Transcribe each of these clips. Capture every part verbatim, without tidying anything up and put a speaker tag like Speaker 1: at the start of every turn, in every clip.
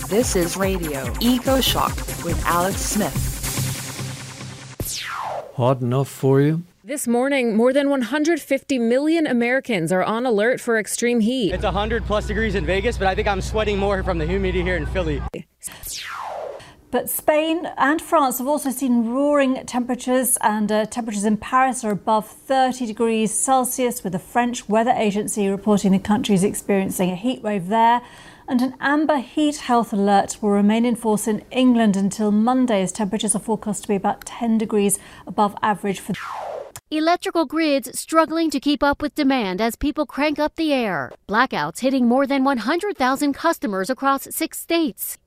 Speaker 1: This is Radio Eco Shock with Alex Smith.
Speaker 2: Hot enough for you?
Speaker 3: This morning, more than one hundred fifty million Americans are on alert for extreme heat.
Speaker 4: It's one hundred plus degrees in Vegas, but I think I'm sweating more from the humidity here in Philly.
Speaker 5: But Spain and France have also seen roaring temperatures, and uh, temperatures in Paris are above thirty degrees Celsius, with the French Weather Agency reporting the country is experiencing a heat wave there. And an amber heat health alert will remain in force in England until Monday, as temperatures are forecast to be about ten degrees above average for...
Speaker 6: Electrical grids struggling to keep up with demand as people crank up the air. Blackouts hitting more than one hundred thousand customers across six states.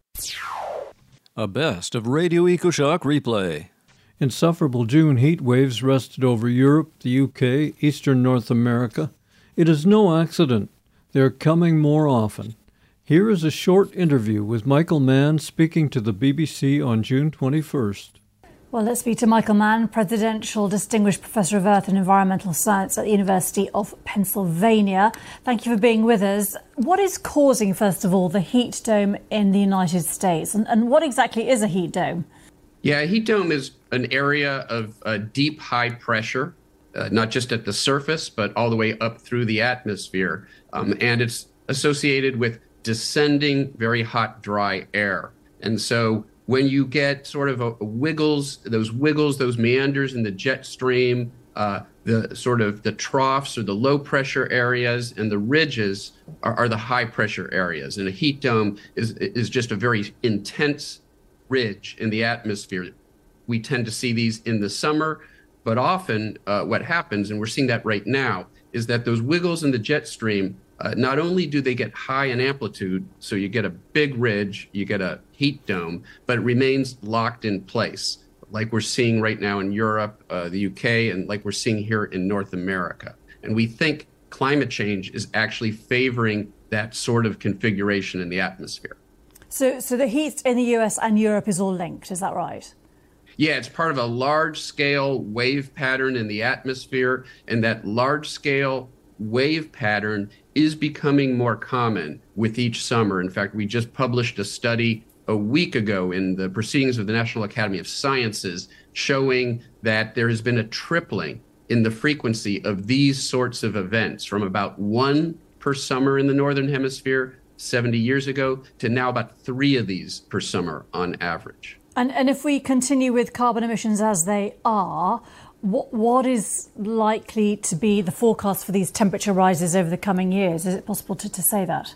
Speaker 7: A best of Radio EcoShock replay.
Speaker 2: Insufferable June heat waves rested over Europe, the U K, eastern North America. It is no accident. They're coming more often. Here is a short interview with Michael Mann speaking to the B B C on June twenty-first.
Speaker 5: Well, let's speak to Michael Mann, Presidential Distinguished Professor of Earth and Environmental Science at the University of Pennsylvania. Thank you for being with us. What is causing, first of all, the heat dome in the United States? And, and what exactly is a heat dome?
Speaker 8: Yeah, a heat dome is an area of uh, deep, high pressure, uh, not just at the surface, but all the way up through the atmosphere. Um, and it's associated with descending, very hot, dry air. And so when you get sort of a, a wiggles, those wiggles, those meanders in the jet stream, uh, the sort of the troughs or the low pressure areas and the ridges are, are the high pressure areas. And a heat dome is, is just a very intense ridge in the atmosphere. We tend to see these in the summer, but often uh, what happens, and we're seeing that right now, is that those wiggles in the jet stream, Uh, not only do they get high in amplitude, so you get a big ridge, you get a heat dome, but it remains locked in place, like we're seeing right now in Europe, uh, the U K, and like we're seeing here in North America. And we think climate change is actually favoring that sort of configuration in the atmosphere.
Speaker 5: So, so the heat in the U S and Europe is all linked, is that right?
Speaker 8: Yeah, it's part of a large-scale wave pattern in the atmosphere, and that large-scale wave pattern is becoming more common with each summer. In fact, we just published a study a week ago in the Proceedings of the National Academy of Sciences showing that there has been a tripling in the frequency of these sorts of events, from about one per summer in the Northern Hemisphere seventy years ago to now about three of these per summer on average.
Speaker 5: And, and if we continue with carbon emissions as they are, What, what is likely to be the forecast for these temperature rises over the coming years? Is it possible to, to say that?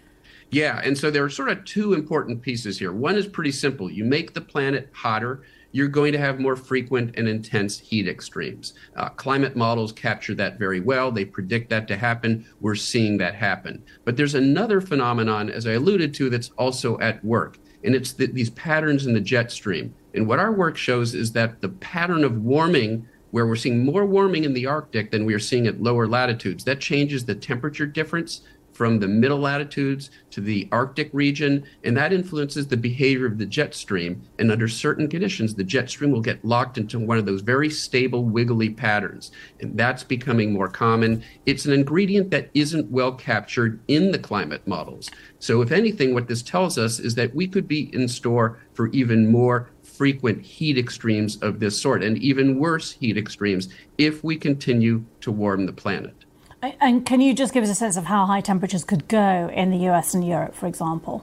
Speaker 8: Yeah, and so there are sort of two important pieces here. One is pretty simple. You make the planet hotter, you're going to have more frequent and intense heat extremes. Uh, climate models capture that very well. They predict that to happen. We're seeing that happen. But there's another phenomenon, as I alluded to, that's also at work, and it's the, these patterns in the jet stream. And what our work shows is that the pattern of warming, where we're seeing more warming in the Arctic than we are seeing at lower latitudes, that changes the temperature difference from the middle latitudes to the Arctic region, and that influences the behavior of the jet stream. And under certain conditions, the jet stream will get locked into one of those very stable, wiggly patterns, and that's becoming more common. It's an ingredient that isn't well captured in the climate models. So if anything, what this tells us is that we could be in store for even more frequent heat extremes of this sort, and even worse heat extremes if we continue to warm the planet.
Speaker 5: And can you just give us a sense of how high temperatures could go in the U S and Europe, for example?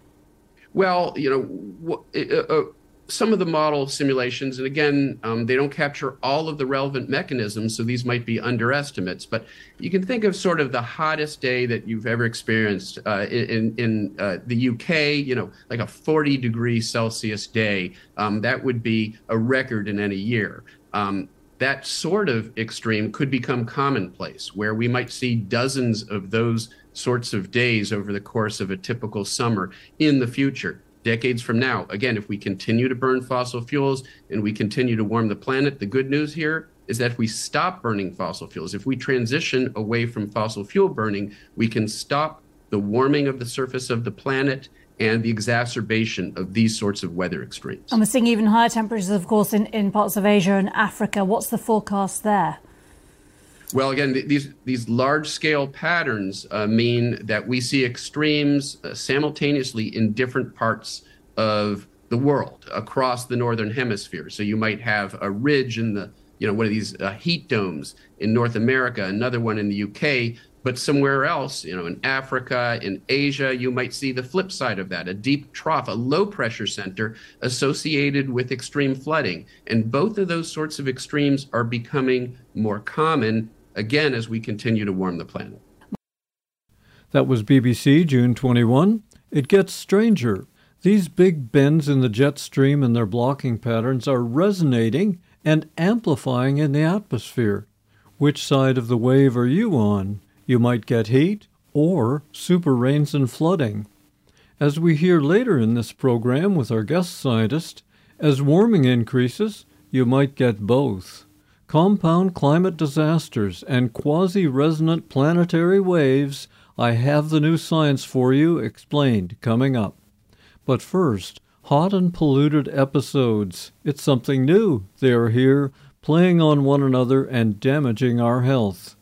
Speaker 8: Well, you know, uh, uh, some of the model simulations, and again, um, they don't capture all of the relevant mechanisms, so these might be underestimates, but you can think of sort of the hottest day that you've ever experienced uh, in, in uh, the U K, you know, like a forty degree Celsius day. Um, that would be a record in any year. Um, that sort of extreme could become commonplace, where we might see dozens of those sorts of days over the course of a typical summer in the future. Decades from now, again, if we continue to burn fossil fuels and we continue to warm the planet, the good news here is that if we stop burning fossil fuels, if we transition away from fossil fuel burning, we can stop the warming of the surface of the planet and the exacerbation of these sorts of weather extremes.
Speaker 5: And we're seeing even higher temperatures, of course, in, in parts of Asia and Africa. What's the forecast there?
Speaker 8: Well, again, th- these these large-scale patterns uh, mean that we see extremes uh, simultaneously in different parts of the world across the northern hemisphere. So you might have a ridge in the, you know, one of these uh, heat domes in North America, another one in the U K, but somewhere else, you know, in Africa, in Asia, you might see the flip side of that, a deep trough, a low pressure center associated with extreme flooding. And both of those sorts of extremes are becoming more common, again, as we continue to warm the planet.
Speaker 2: That was B B C, June twenty-first. It gets stranger. These big bends in the jet stream and their blocking patterns are resonating and amplifying in the atmosphere. Which side of the wave are you on? You might get heat or super rains and flooding. As we hear later in this program with our guest scientist, as warming increases, you might get both. Compound climate disasters and quasi-resonant planetary waves. I have the new science for you explained coming up. But first, hot and polluted episodes. It's something new. They are here, playing on one another and damaging our health.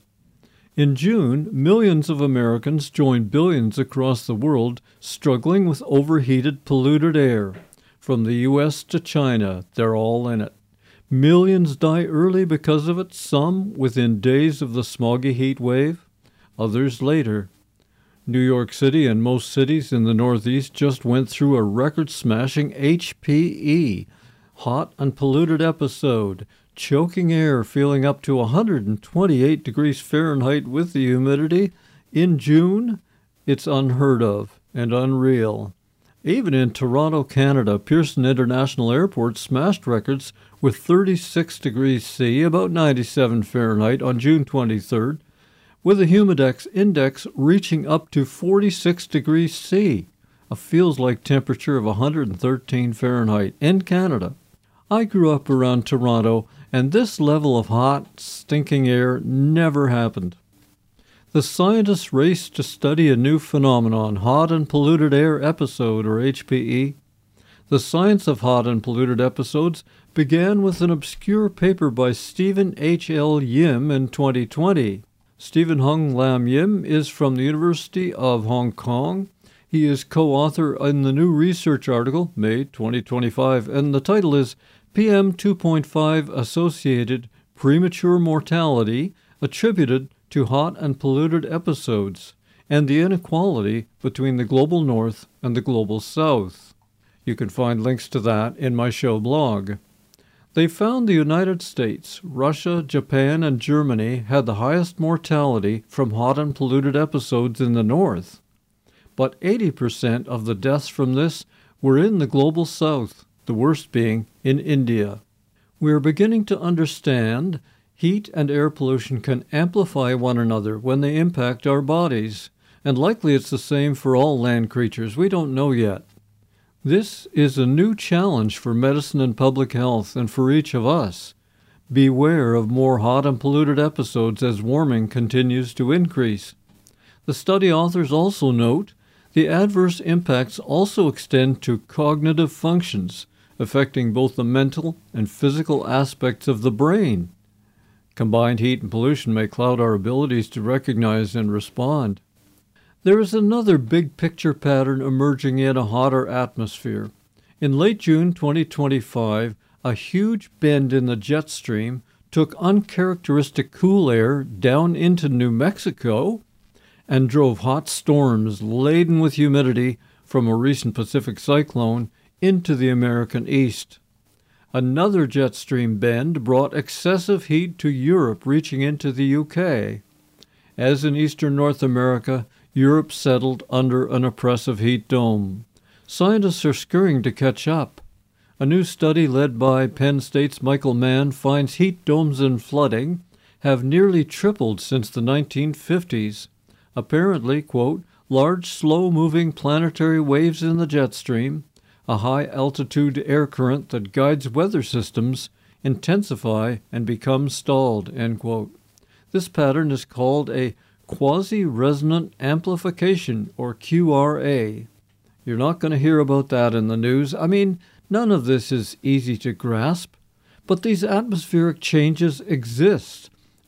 Speaker 2: In June, millions of Americans joined billions across the world struggling with overheated, polluted air. From the U S to China, they're all in it. Millions die early because of it, some within days of the smoggy heat wave, others later. New York City and most cities in the Northeast just went through a record-smashing H P E, hot and polluted episode, choking air feeling up to one hundred twenty-eight degrees Fahrenheit with the humidity. In June, it's unheard of and unreal. Even in Toronto, Canada, Pearson International Airport smashed records with thirty-six degrees C, about ninety-seven Fahrenheit, on June twenty-third, with a humidex index reaching up to forty-six degrees C, a feels-like temperature of one hundred thirteen Fahrenheit in Canada. I grew up around Toronto, and this level of hot, stinking air never happened. The scientists raced to study a new phenomenon, hot and polluted air episode, or H P E. The science of hot and polluted episodes began with an obscure paper by Stephen H L Yim in twenty twenty. Stephen Hung Lam Yim is from the University of Hong Kong. He is co-author in the new research article, May twenty twenty-five, and the title is P M two point five Associated Premature Mortality Attributed to Hot and Polluted Episodes, and the Inequality Between the Global North and the Global South. You can find links to that in my show blog. They found the United States, Russia, Japan, and Germany had the highest mortality from hot and polluted episodes in the north. But eighty percent of the deaths from this were in the global south, the worst being in India. We are beginning to understand heat and air pollution can amplify one another when they impact our bodies, and likely it's the same for all land creatures. We don't know yet. This is a new challenge for medicine and public health, and for each of us. Beware of more hot and polluted episodes as warming continues to increase. The study authors also note the adverse impacts also extend to cognitive functions, affecting both the mental and physical aspects of the brain. Combined heat and pollution may cloud our abilities to recognize and respond. There is another big picture pattern emerging in a hotter atmosphere. In late June twenty twenty-five, a huge bend in the jet stream took uncharacteristic cool air down into New Mexico and drove hot storms laden with humidity from a recent Pacific cyclone into the American East. Another jet stream bend brought excessive heat to Europe, reaching into the U K. As in eastern North America, Europe settled under an oppressive heat dome. Scientists are scurrying to catch up. A new study led by Penn State's Michael Mann finds heat domes and flooding have nearly tripled since the nineteen fifties. Apparently, quote, large, slow-moving planetary waves in the jet stream, a high-altitude air current that guides weather systems, intensify and become stalled, end quote. This pattern is called a quasi-resonant amplification, or Q R A. You're not going to hear about that in the news. I mean, none of this is easy to grasp, but these atmospheric changes exist,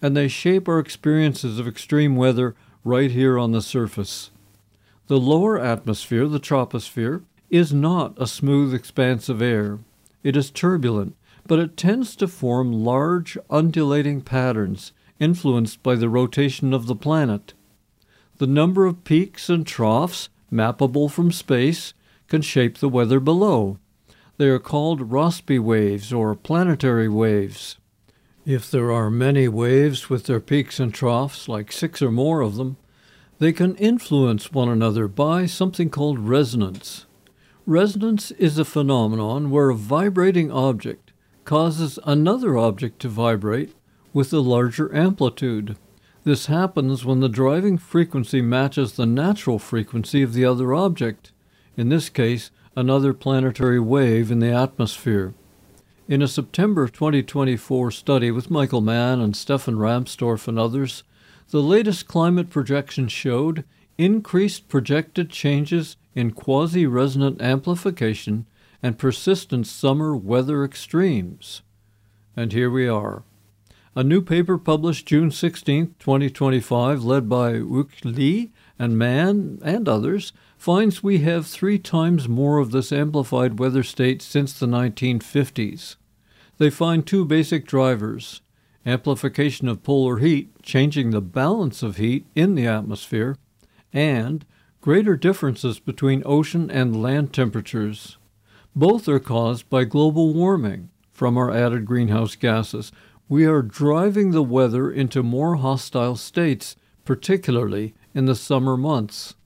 Speaker 2: and they shape our experiences of extreme weather right here on the surface. The lower atmosphere, the troposphere, is not a smooth expanse of air. It is turbulent, but it tends to form large, undulating patterns influenced by the rotation of the planet. The number of peaks and troughs, mappable from space, can shape the weather below. They are called Rossby waves or planetary waves. If there are many waves with their peaks and troughs, like six or more of them, they can influence one another by something called resonance. Resonance is a phenomenon where a vibrating object causes another object to vibrate with a larger amplitude. This happens when the driving frequency matches the natural frequency of the other object, in this case, another planetary wave in the atmosphere. In a September twenty twenty-four study with Michael Mann and Stefan Ramstorff and others, the latest climate projections showed increased projected changes in quasi-resonant amplification and persistent summer weather extremes. And here we are. A new paper published June sixteenth, twenty twenty-five, led by Wook Lee and Mann and others, finds we have three times more of this amplified weather state since the nineteen fifties. They find two basic drivers: amplification of polar heat, changing the balance of heat in the atmosphere, and greater differences between ocean and land temperatures. Both are caused by global warming from our added greenhouse gases. We are driving the weather into more hostile states, particularly in the summer months.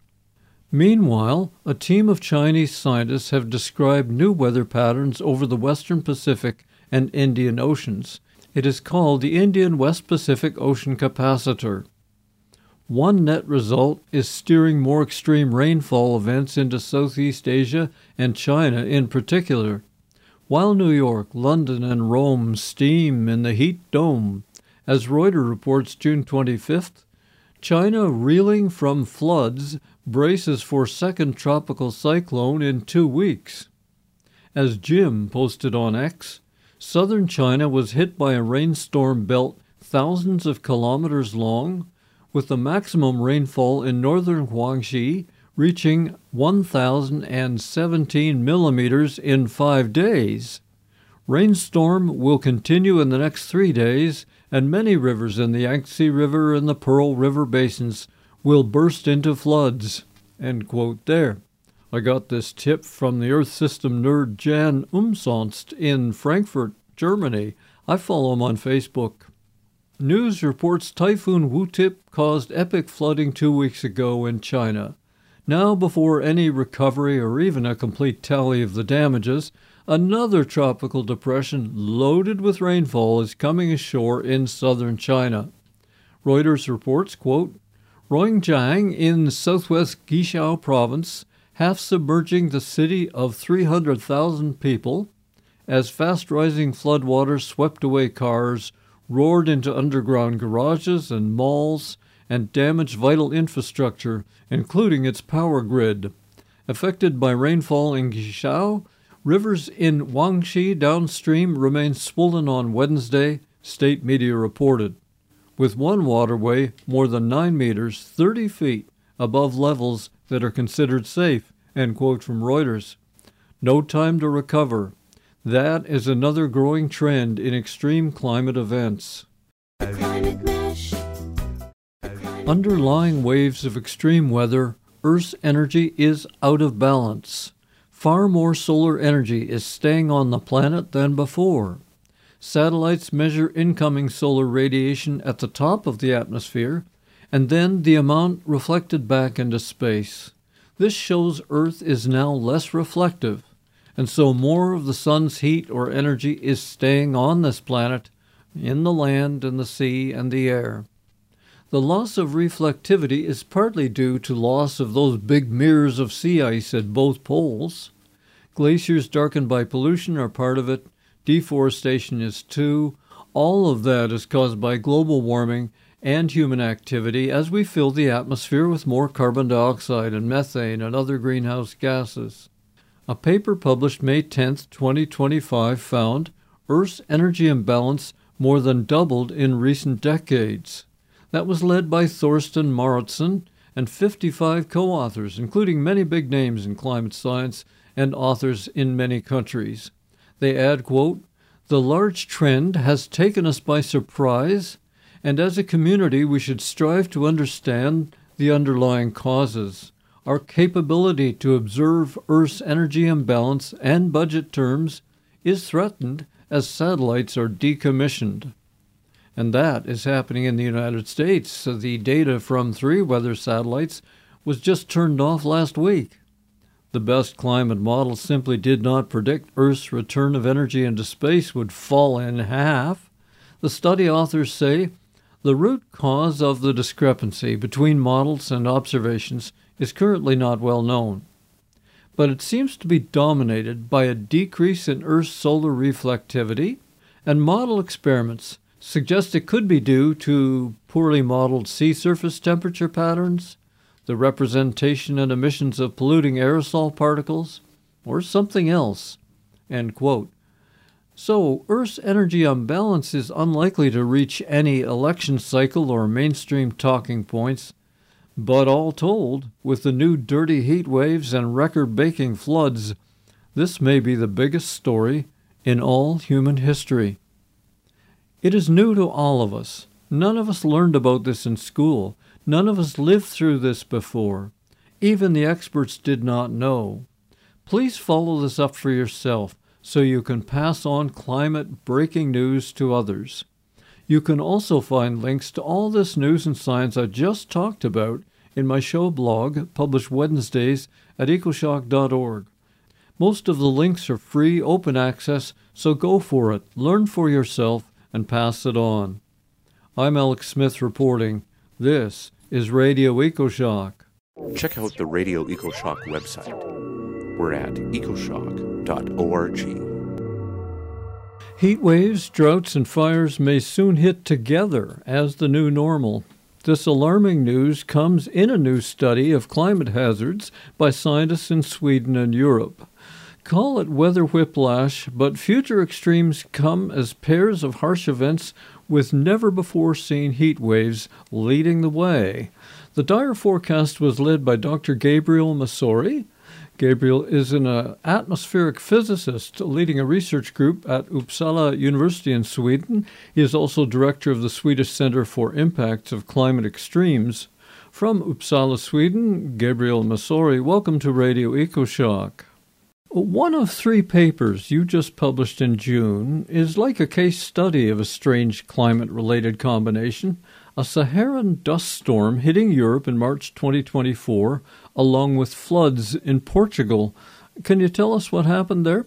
Speaker 2: Meanwhile, a team of Chinese scientists have described new weather patterns over the western Pacific and Indian Oceans. It is called the Indian West Pacific Ocean Capacitor. One net result is steering more extreme rainfall events into Southeast Asia and China in particular. While New York, London, and Rome steam in the heat dome, as Reuters reports June twenty-fifth, China, reeling from floods, braces for second tropical cyclone in two weeks. As Jim posted on X, southern China was hit by a rainstorm belt thousands of kilometers long, with the maximum rainfall in northern Guangxi reaching one thousand seventeen millimeters in five days. Rainstorm will continue in the next three days, and many rivers in the Yangtze River and the Pearl River basins will burst into floods. End quote there. I got this tip from the Earth System nerd Jan Umsonst in Frankfurt, Germany. I follow him on Facebook. News reports Typhoon Wu-Tip caused epic flooding two weeks ago in China. Now, before any recovery or even a complete tally of the damages, another tropical depression loaded with rainfall is coming ashore in southern China. Reuters reports, quote, Ruijiang in southwest Guizhou province, half submerging the city of three hundred thousand people, as fast-rising floodwaters swept away cars, roared into underground garages and malls, and damaged vital infrastructure, including its power grid. Affected by rainfall in Guizhou, rivers in Guangxi downstream remained swollen on Wednesday, state media reported, with one waterway more than nine meters, thirty feet, above levels that are considered safe, end quote from Reuters. No time to recover. That is another growing trend in extreme climate events.
Speaker 9: Climate Mesh.
Speaker 2: Underlying waves of extreme weather, Earth's energy is out of balance. Far more solar energy is staying on the planet than before. Satellites measure incoming solar radiation at the top of the atmosphere, and then the amount reflected back into space. This shows Earth is now less reflective, and so more of the sun's heat or energy is staying on this planet, in the land and the sea and the air. The loss of reflectivity is partly due to loss of those big mirrors of sea ice at both poles. Glaciers darkened by pollution are part of it. Deforestation is too. All of that is caused by global warming and human activity as we fill the atmosphere with more carbon dioxide and methane and other greenhouse gases. A paper published May tenth, twenty twenty-five found Earth's energy imbalance more than doubled in recent decades. That was led by Thorsten Mauritsen and fifty-five co-authors, including many big names in climate science and authors in many countries. They add, quote, "The large trend has taken us by surprise, and as a community we should strive to understand the underlying causes. Our capability to observe Earth's energy imbalance and budget terms is threatened as satellites are decommissioned." And that is happening in the United States. So the data from three weather satellites was just turned off last week. The best climate models simply did not predict Earth's return of energy into space would fall in half. The study authors say the root cause of the discrepancy between models and observations is currently not well known, but it seems to be dominated by a decrease in Earth's solar reflectivity, and model experiments suggest it could be due to poorly modeled sea surface temperature patterns, the representation and emissions of polluting aerosol particles, or something else. End quote. So, Earth's energy imbalance is unlikely to reach any election cycle or mainstream talking points, but all told, with the new dirty heat waves and record-breaking floods, this may be the biggest story in all human history. It is new to all of us. None of us learned about this in school. None of us lived through this before. Even the experts did not know. Please follow this up for yourself so you can pass on climate breaking news to others. You can also find links to all this news and science I just talked about in my show blog, published Wednesdays at ecoshock dot org. Most of the links are free, open access, so go for it, learn for yourself, and pass it on. I'm Alex Smith reporting. This is Radio EcoShock.
Speaker 10: Check out the Radio EcoShock website. We're at ecoshock dot org.
Speaker 2: Heat waves, droughts, and fires may soon hit together as the new normal. This alarming news comes in a new study of climate hazards by scientists in Sweden and Europe. Call it weather whiplash, but future extremes come as pairs of harsh events with never-before-seen heat waves leading the way. The dire forecast was led by Doctor Gabriel Masori. Gabriel is an uh, atmospheric physicist leading a research group at Uppsala University in Sweden. He is also director of the Swedish Center for Impacts of Climate Extremes. From Uppsala, Sweden, Gabriel Masori, welcome to Radio EcoShock. One of three papers you just published in June is like a case study of a strange climate-related combination, a Saharan dust storm hitting Europe in March twenty twenty-four, along with floods in Portugal. Can you tell us what happened there?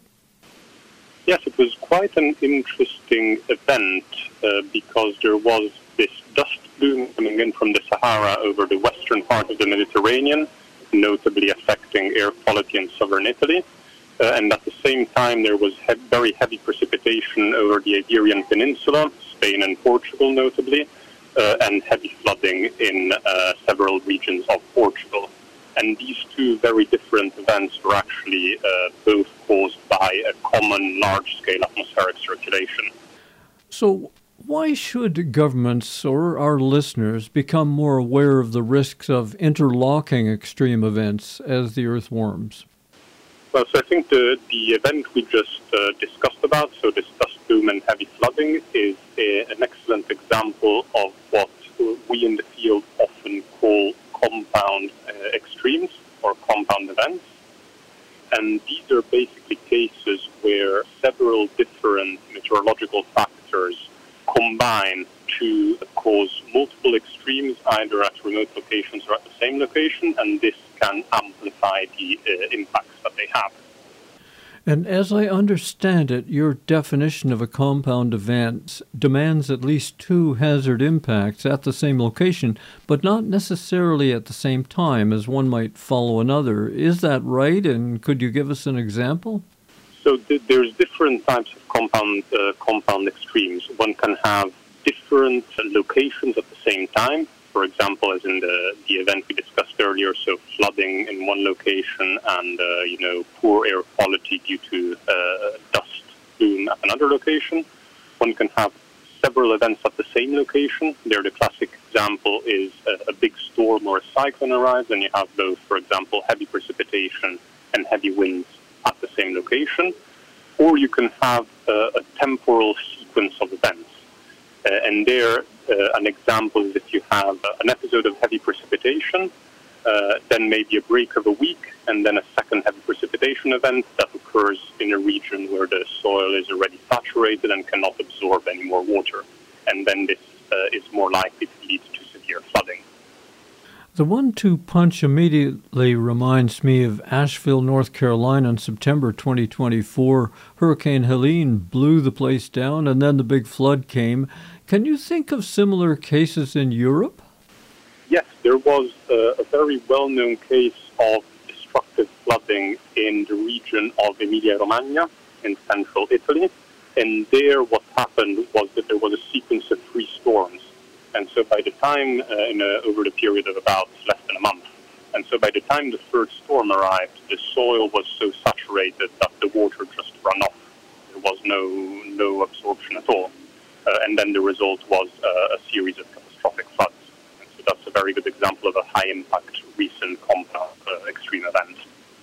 Speaker 11: Yes, it was quite an interesting event uh, because there was this dust plume coming in from the Sahara over the western part of the Mediterranean, notably affecting air quality in southern Italy. Uh, and at the same time, there was he- very heavy precipitation over the Iberian Peninsula, Spain and Portugal notably, uh, and heavy flooding in uh, several regions of Portugal. And these two very different events were actually uh, both caused by a common large-scale atmospheric circulation.
Speaker 2: So why should governments or our listeners become more aware of the risks of interlocking extreme events as the Earth warms?
Speaker 11: Well, so I think the, the event we just uh, discussed about, so this dust plume and heavy flooding, is a, an excellent example of what we in the field often call compound uh, extremes or compound events. And these are basically cases where several different meteorological factors combine to cause multiple extremes, either at remote locations or at the same location, and this can amplify the uh, impacts that they have.
Speaker 2: And as I understand it, your definition of a compound event demands at least two hazard impacts at the same location, but not necessarily at the same time as one might follow another. Is that right? And could you give us an example?
Speaker 11: So th- there's different types of compound uh, compound extremes. One can have different uh, locations at the same time. For example, as in the, the event we discussed earlier, so flooding in one location and, uh, you know, poor air quality due to uh, dust plume at another location. One can have several events at the same location. There, the classic example is a, a big storm or a cyclone arrives, and you have both, for example, heavy precipitation and heavy winds at the same location. Or you can have uh, a temporal sequence of events. Uh, and there, uh, an example is if you have uh, an episode of heavy precipitation, uh, then maybe a break of a week, and then a second heavy precipitation event that occurs in a region where the soil is already saturated and cannot absorb any more water. And then this uh, is more likely to lead to severe flooding.
Speaker 2: The one two punch immediately reminds me of Asheville, North Carolina in September twenty twenty-four. Hurricane Helene blew the place down, and then the big flood came. Can you think of similar cases in Europe?
Speaker 11: Yes, there was uh, a very well-known case of destructive flooding in the region of Emilia-Romagna in central Italy. And there what happened was that there was a sequence of three storms. And so by the time, uh, in a, over the period of about less than a month, and so by the time the third storm arrived, the soil was so saturated that the water just ran off. There was no no absorption at all. Uh, and then the result was uh, a series of catastrophic floods. And so that's a very good example of a high-impact recent compound uh, extreme event.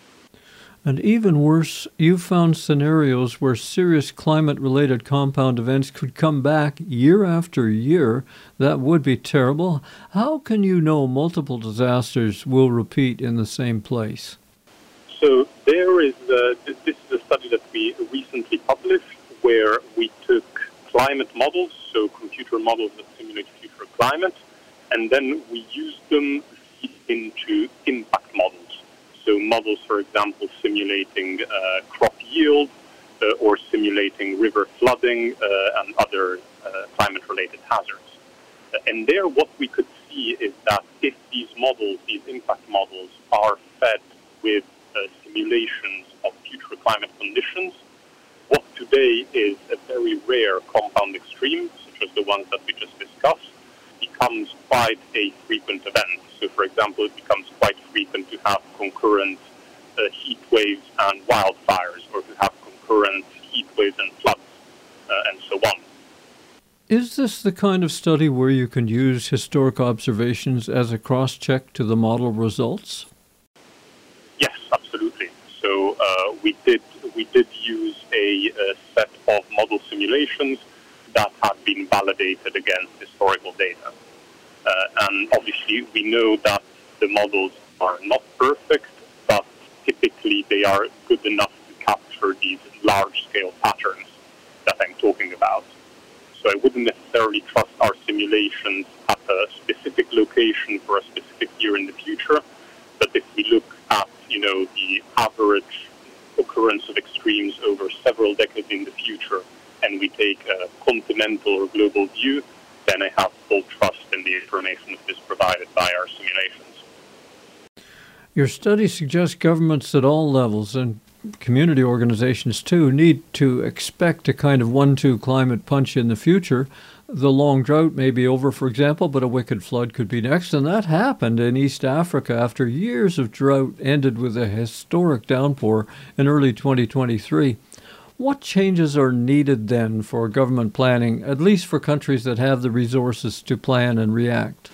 Speaker 2: And even worse, you've found scenarios where serious climate-related compound events could come back year after year. That would be terrible. How can you know multiple disasters will repeat in the same place?
Speaker 11: So there is, uh, this is a study that we recently published where we took climate models, so computer models that simulate future climate, and then we used them into impact models. So models, for example, simulating uh, crop yield uh, or simulating river flooding uh, and other uh, climate-related hazards. Uh, and there what we could see is that if these models, these impact models, are fed with uh, simulations of future climate conditions, what today is a very rare compound extreme, such as the ones that we just discussed, becomes quite a frequent event. So, for example, it becomes quite frequent to have concurrent uh, heat waves and wildfires, or to have concurrent heat waves and floods, uh, and so on.
Speaker 2: Is this the kind of study where you can use historic observations as a cross-check to the model results?
Speaker 11: Yes, absolutely. So uh, we did we did use a, a set of model simulations that had been validated against historical data. Uh, and obviously we know that the models are not perfect, but typically they are good enough to capture these large-scale patterns that I'm talking about. So I wouldn't necessarily trust our simulations at a specific location for a specific year in the future, but if we look at, you know, the average occurrence of extremes over several decades in the future, and we take a continental or global view, then I have full trust in the information that is provided by our simulations.
Speaker 2: Your study suggests governments at all levels, and community organizations too, need to expect a kind of one two climate punch in the future. The long drought may be over, for example, but a wicked flood could be next, and that happened in East Africa after years of drought ended with a historic downpour in early twenty twenty-three. What changes are needed then for government planning, at least for countries that have the resources to plan and react?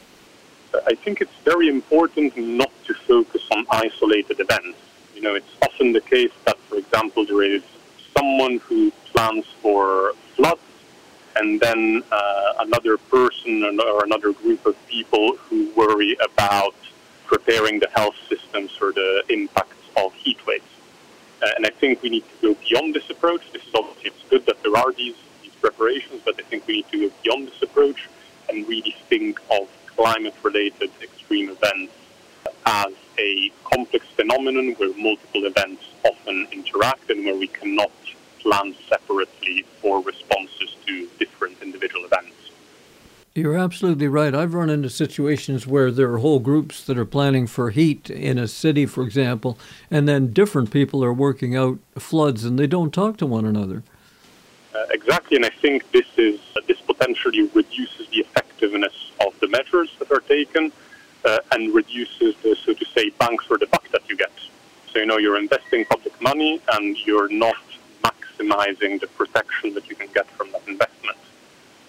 Speaker 11: I think it's very important not to focus on isolated events. You know, it's often the case that, for example, there is someone who plans for floods, and then uh, another person or another group of people who worry about preparing the health systems for the impacts of heat waves. Uh, and I think we need to go beyond this approach. This is obviously, it's good that there are these, these preparations, but I think we need to go beyond this approach and really think of climate-related extreme events as a complex phenomenon where multiple events often interact and where we cannot plan separately for responses to different individual events.
Speaker 2: You're absolutely right. I've run into situations where there are whole groups that are planning for heat in a city, for example, and then different people are working out floods and they don't talk to one another.
Speaker 11: Uh, exactly, and I think this is uh, this potentially reduces the effectiveness of the measures that are taken uh, and reduces the, so to say, bang for the buck that you get. So, you know, you're investing public money and you're not maximizing the protection that you can get from that investment.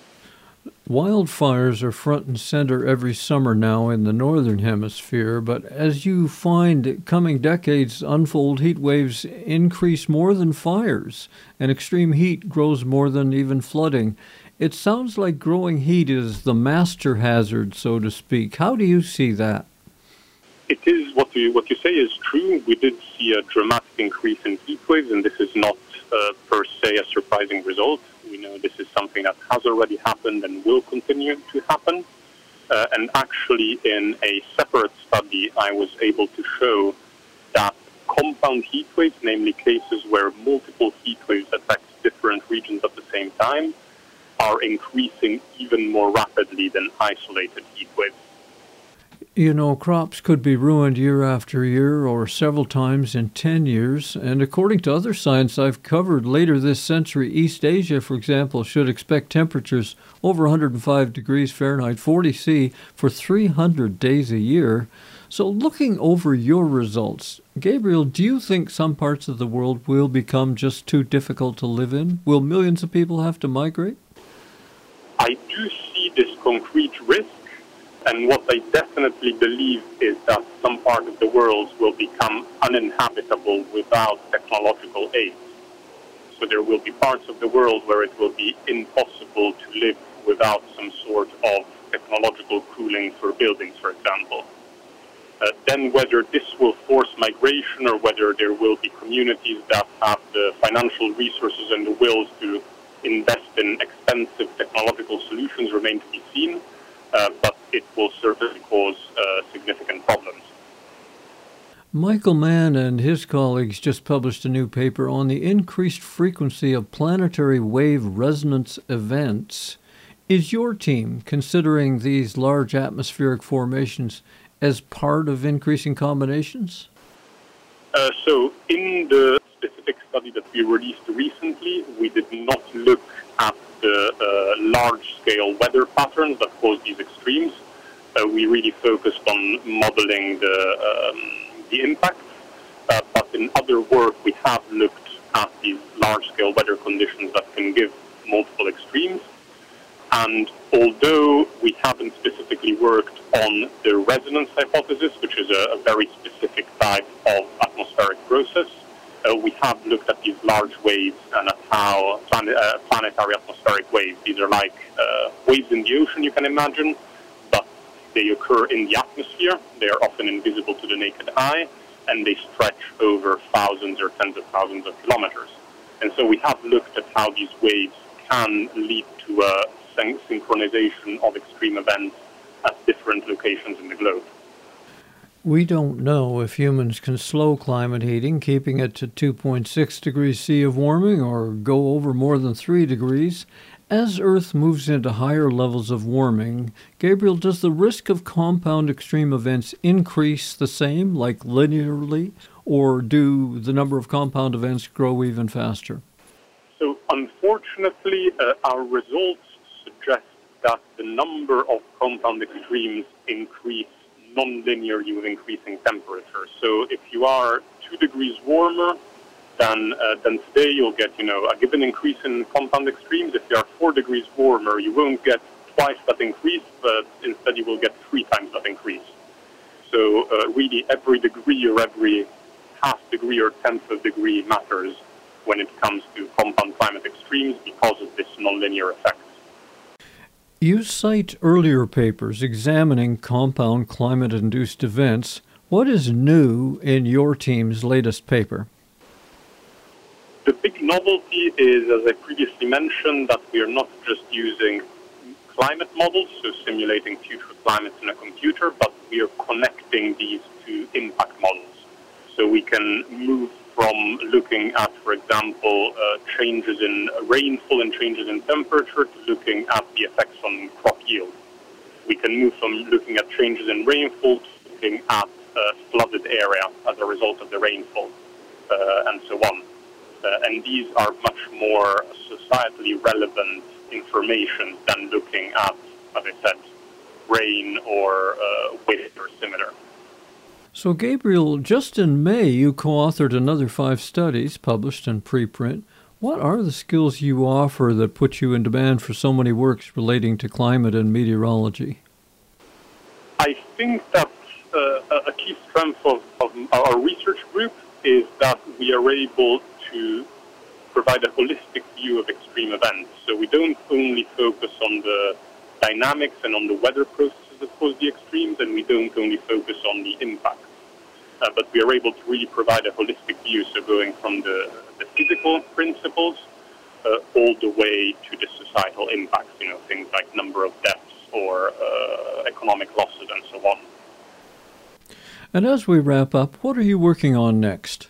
Speaker 2: Wildfires are front and center every summer now in the northern hemisphere, but as you find coming decades unfold, heat waves increase more than fires, and extreme heat grows more than even flooding. It sounds like growing heat is the master hazard, so to speak. How do you see that?
Speaker 11: It is what you, what you say is true. We did see a dramatic increase in heat waves, and this is not uh, per se a surprising result. We know this is something that has already happened and will continue to happen. Uh, and actually, in a separate study, I was able to show that compound heat waves, namely cases where multiple heat waves affect different regions at the same time, are increasing even more rapidly than isolated heat waves.
Speaker 2: You know, crops could be ruined year after year or several times in ten years. And according to other science I've covered, later this century, East Asia, for example, should expect temperatures over one hundred five degrees Fahrenheit, forty C, for three hundred days a year. So looking over your results, Gabriel, do you think some parts of the world will become just too difficult to live in? Will millions of people have to migrate?
Speaker 11: I do see this concrete risk. And what I definitely believe is that some part of the world will become uninhabitable without technological aid. So there will be parts of the world where it will be impossible to live without some sort of technological cooling for buildings, for example. Uh, then whether this will force migration or whether there will be communities that have the financial resources and the will to invest in expensive technological solutions remain to be seen. Uh, but it will certainly cause uh, significant problems.
Speaker 2: Michael Mann and his colleagues just published a new paper on the increased frequency of planetary wave resonance events. Is your team considering these large atmospheric formations as part of increasing combinations?
Speaker 11: Uh, so in the specific study that we released recently, we did not look at the uh, large-scale weather patterns that cause these extremes. Uh, we really focused on modeling the, um, the impact. Uh, but in other work, we have looked at these large-scale weather conditions that can give multiple extremes. And although we haven't specifically worked on the resonance hypothesis, which is a, a very specific type of atmospheric process, Uh, we have looked at these large waves and at how planet, uh, planetary atmospheric waves, these are like uh, waves in the ocean, you can imagine, but they occur in the atmosphere. They are often invisible to the naked eye, and they stretch over thousands or tens of thousands of kilometers. And so we have looked at how these waves can lead to a syn- synchronization of extreme events at different locations in the globe.
Speaker 2: We don't know if humans can slow climate heating, keeping it to two point six degrees C of warming, or go over more than three degrees. As Earth moves into higher levels of warming, Gabriel, does the risk of compound extreme events increase the same, like linearly, or do the number of compound events grow even faster?
Speaker 11: So unfortunately, uh, our results suggest that the number of compound extremes increase non-linearly with increasing temperature. So if you are two degrees warmer than uh, than today, you'll get, you know, a given increase in compound extremes. If you are four degrees warmer, you won't get twice that increase, but instead you will get three times that increase. So uh, really every degree or every half degree or tenth of degree matters when it comes to compound climate extremes because of this non-linear effect.
Speaker 2: You cite earlier papers examining compound climate-induced events. What is new in your team's latest paper?
Speaker 11: The big novelty is, as I previously mentioned, that we are not just using climate models, so simulating future climates in a computer, but we are connecting these to impact models. So we can move from looking at, for example, uh, changes in rainfall and changes in temperature to looking at the effects on crop yield. We can move from looking at changes in rainfall to looking at uh, flooded area as a result of the rainfall, uh, and so on. Uh, and these are much more societally relevant information than looking at, as I said, rain or uh, wind or similar.
Speaker 2: So, Gabriel, just in May, you co-authored another five studies published in preprint. What are the skills you offer that put you in demand for so many works relating to climate and meteorology?
Speaker 11: I think that uh, a key strength of, of our research group is that we are able to provide a holistic view of extreme events. So we don't only focus on the dynamics and on the weather processes that cause the extremes, and we don't only focus on the impacts. Uh, but we are able to really provide a holistic view, so going from the, the physical principles uh, all the way to the societal impacts, you know, things like number of deaths or uh, economic losses and so on.
Speaker 2: And as we wrap up, what are you working on next?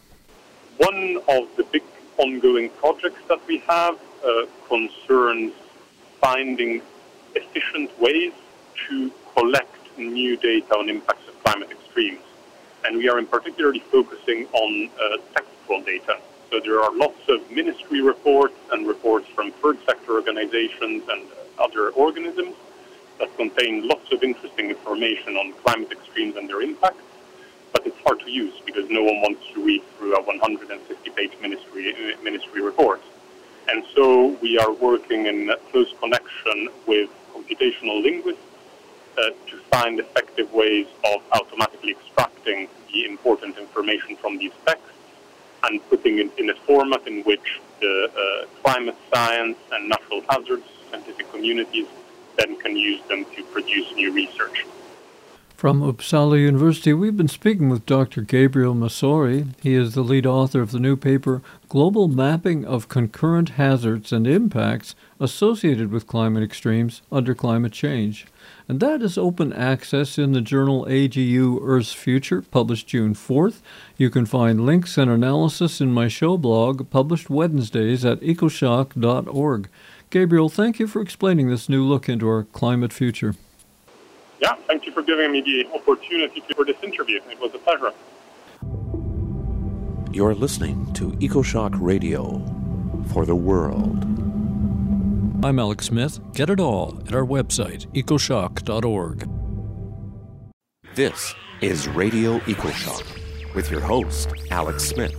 Speaker 11: One of the big ongoing projects that we have uh, concerns finding efficient ways to collect new data on impacts of climate extremes. And we are in particularly focusing on uh, technical data. So there are lots of ministry reports and reports from third sector organizations and other organisms that contain lots of interesting information on climate extremes and their impacts. But it's hard to use because no one wants to read through a one hundred fifty page ministry ministry report. And so we are working in close connection with computational linguists uh, to find effective ways of automatically extracting the important information from these texts and putting it in a format in which the uh, climate science and natural hazards scientific communities then can use them to produce new research.
Speaker 2: From Uppsala University, we've been speaking with Doctor Gabriel Masori. He is the lead author of the new paper, Global Mapping of Concurrent Hazards and Impacts Associated with Climate Extremes Under Climate Change. And that is open access in the journal A G U Earth's Future, published June fourth. You can find links and analysis in my show blog, published Wednesdays at ecoshock dot org. Gabriel, thank you for explaining this new look into our climate future.
Speaker 11: Yeah, thank you for giving me the opportunity for this interview. It was a pleasure.
Speaker 10: You're listening to EcoShock Radio for the world.
Speaker 7: I'm Alex Smith. Get it all at our website, ecoshock dot org.
Speaker 10: This is Radio EcoShock with your host, Alex Smith.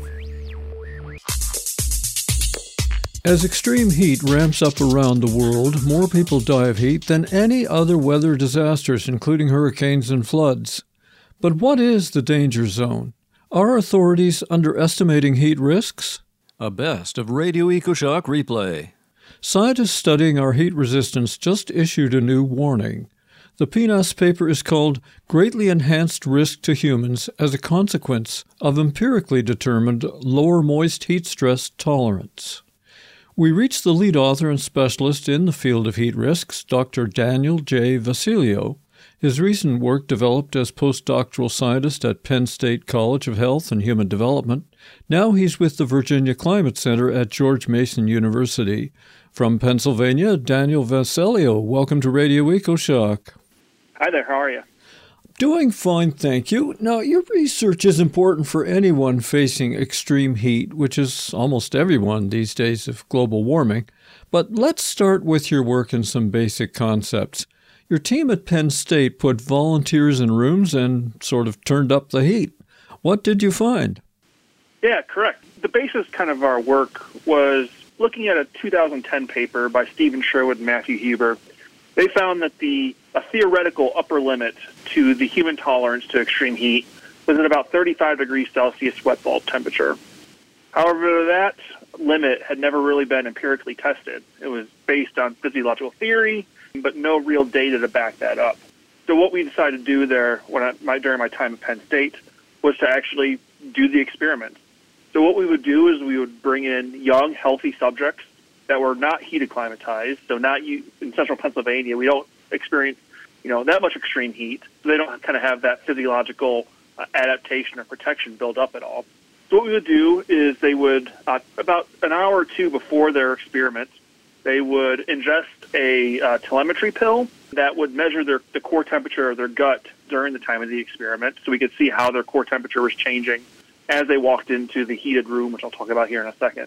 Speaker 2: As extreme heat ramps up around the world, more people die of heat than any other weather disasters, including hurricanes and floods. But what is the danger zone? Are authorities underestimating heat risks?
Speaker 7: A best of Radio EcoShock replay.
Speaker 2: Scientists studying our heat resistance just issued a new warning. The P N A S paper is called Greatly Enhanced Risk to Humans as a Consequence of Empirically Determined Lower Moist Heat Stress Tolerance. We reached the lead author and specialist in the field of heat risks, Doctor Daniel J. Vasilio. His recent work developed as postdoctoral scientist at Penn State College of Health and Human Development. Now he's with the Virginia Climate Center at George Mason University. From Pennsylvania, Daniel Vasilio, welcome to Radio EcoShock.
Speaker 12: Hi there, how are you?
Speaker 2: Doing fine, thank you. Now, your research is important for anyone facing extreme heat, which is almost everyone these days of global warming. But let's start with your work and some basic concepts. Your team at Penn State put volunteers in rooms and sort of turned up the heat. What did you find?
Speaker 12: Yeah, correct. The basis kind of our work was looking at a two thousand ten paper by Stephen Sherwood and Matthew Huber. They found that the a theoretical upper limit to the human tolerance to extreme heat was at about thirty-five degrees Celsius wet bulb temperature. However, that limit had never really been empirically tested. It was based on physiological theory, but no real data to back that up. So what we decided to do there when I, my, during my time at Penn State was to actually do the experiment. So what we would do is we would bring in young, healthy subjects that were not heat acclimatized. So not you, in central Pennsylvania, we don't experience, you know, that much extreme heat. So they don't kind of have that physiological uh, adaptation or protection built up at all. So what we would do is they would, uh, about an hour or two before their experiment, they would ingest a uh, telemetry pill that would measure their, the core temperature of their gut during the time of the experiment, so we could see how their core temperature was changing as they walked into the heated room, which I'll talk about here in a second.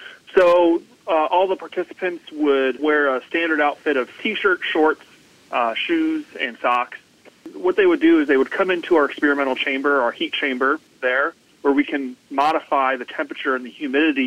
Speaker 12: So uh, all the participants would wear a standard outfit of T-shirt, shorts, uh, shoes, and socks. What they would do is they would come into our experimental chamber, our heat chamber there, where we can modify the temperature and the humidity